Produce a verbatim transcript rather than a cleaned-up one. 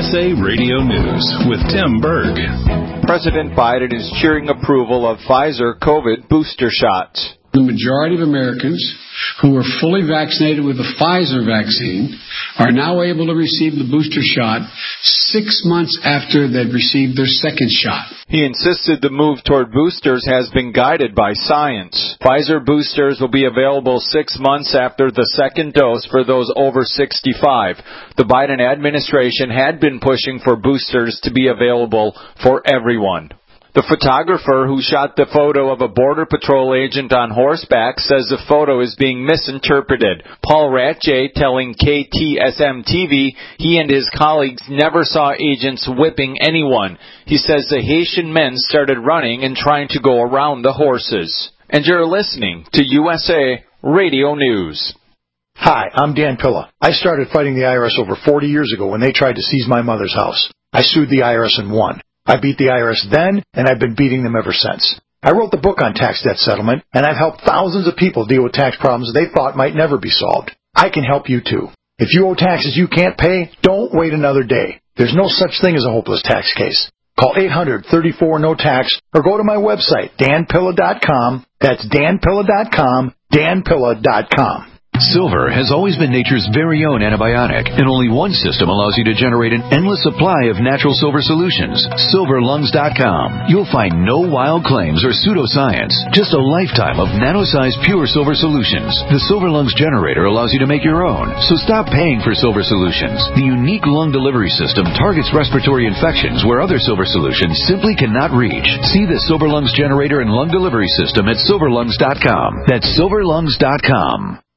S A Radio News with Tim Berg. President Biden is cheering approval of Pfizer COVID booster shots. The majority of Americans who were fully vaccinated with the Pfizer vaccine are now able to receive the booster shot six months after they've received their second shot. He insisted the move toward boosters has been guided by science. Pfizer boosters will be available six months after the second dose for those over sixty-five. The Biden administration had been pushing for boosters to be available for everyone. The photographer who shot the photo of a Border Patrol agent on horseback says the photo is being misinterpreted. Paul Ratje telling K T S M T V he and his colleagues never saw agents whipping anyone. He says the Haitian men started running and trying to go around the horses. And you're listening to U S A Radio News. Hi, I'm Dan Pilla. I started fighting the I R S over forty years ago when they tried to seize my mother's house. I sued the I R S and won. I beat the I R S then, and I've been beating them ever since. I wrote the book on tax debt settlement, and I've helped thousands of people deal with tax problems they thought might never be solved. I can help you too. If you owe taxes you can't pay, don't wait another day. There's no such thing as a hopeless tax case. Call eight hundred, thirty-four, no tax, or go to my website, dan pilla dot com. That's dan pilla dot com, dan pilla dot com. Silver has always been nature's very own antibiotic, and only one system allows you to generate an endless supply of natural silver solutions. silver lungs dot com. You'll find no wild claims or pseudoscience, just a lifetime of nano-sized pure silver solutions. The Silver Lungs generator allows you to make your own, so stop paying for silver solutions. The unique lung delivery system targets respiratory infections where other silver solutions simply cannot reach. See the Silver Lungs generator and lung delivery system at silver lungs dot com. That's silver lungs dot com.